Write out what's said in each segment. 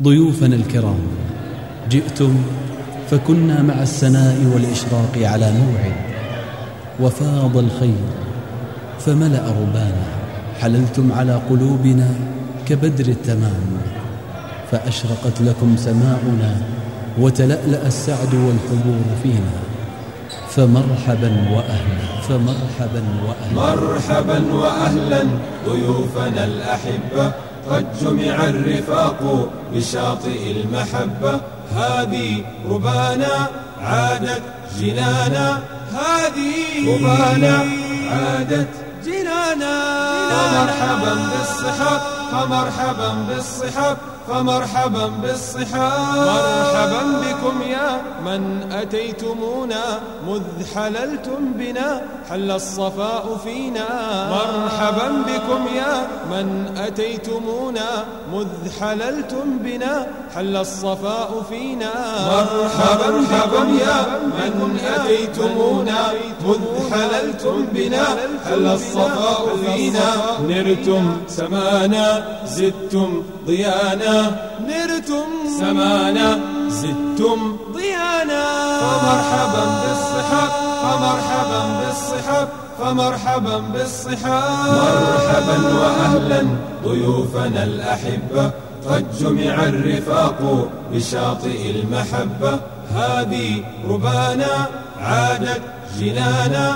ضيوفنا الكرام، جئتم فكنا مع السناء والإشراق على موعد، وفاض الخير فملأ ربانا، حللتم على قلوبنا كبدر التمام، فأشرقت لكم سماؤنا وتلألأ السعد والحبور فينا، فمرحبا وأهلا، فمرحبا وأهلا، مرحبا وأهلا ضيوفنا الأحبة، قد جمع الرفاق بشاطئ المحبة، هذه ربانا عادت جنانا، هذه ربانا عادت جنانا، فمرحبا بالصحاب، فمرحبا بالصحاب، فمرحبا بالصحاب، مرحبا بكم يا من أتيتمونا، مذ حللتم بنا حل الصفاء فينا، مرحبا بكم يا من أتيتمونا، مذ حللتم بنا حل الصفاء فينا، مرحبا بكم يا من أتيتمونا، مذ حللتم بنا حل الصفاء فينا، نرتم سمانا زدتم ضيانا، نرتم سمانا زدتم ضيانا، فمرحبا بالصحاب، فمرحبا بالصحاب، فمرحبا بالصحاب، مرحبا وأهلا ضيوفنا الأحبة، قد جمع الرفاق بشاطئ المحبة، هذه ربانا عادت جنانا،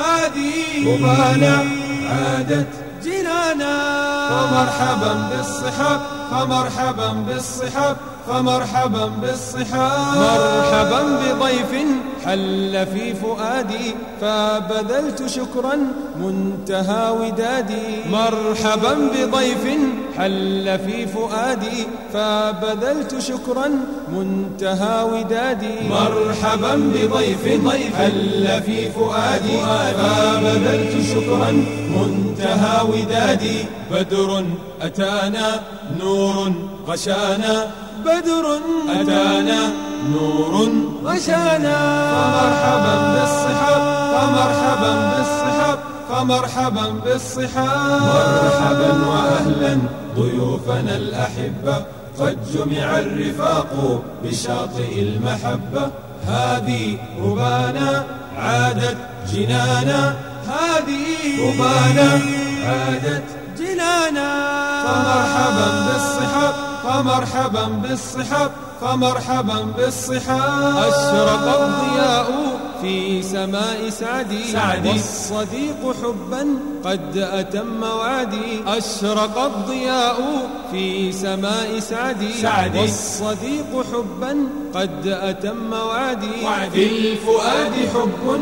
هذه ربانا عادت جنانا، فمرحبا بالصحاب، فمرحبا بالصحاب، فمرحبا بالصحاب، مرحبا بضيف حل في فؤادي، فبذلت شكرا منتهى ودادي، مرحبا بضيف حل في فؤادي، فبذلت شكرا منتهى ودادي، مرحبا بضيف حل في فؤادي، فبذلت شكرا منتهى ودادي، بدر أتانا نور غشانا، بدر أتانا نور غشانا، فمرحبا بالصحاب، فمرحبا بالصحاب، فمرحبا بالصحاب، مرحبا وأهلا ضيوفنا الأحبة، قد جمع الرفاق بشاطئ المحبة، هذه ربانا عادت جنانا، هذه ربانا عادت جنانا، فمرحبا بالصحاب، فمرحبا بالصحاب، فمرحبا بالصحاب، أشرق الضياء في سماء سعدي، والصديق حبا قد أتم وعدي، أشرق الضياء في سماء سعدي، والصديق حبا قد أتم وعدي، في الفؤاد حب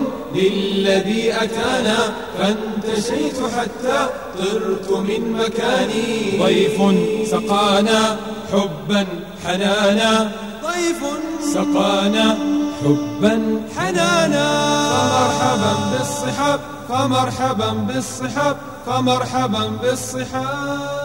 للذي أتانا، فانتشيت حتى طرت من مكاني، ضيف سقانا حبا حنانا، ضيف سقانا حبا حنانا، فمرحبا بالصحاب، فمرحبا بالصحاب، فمرحبا بالصحاب.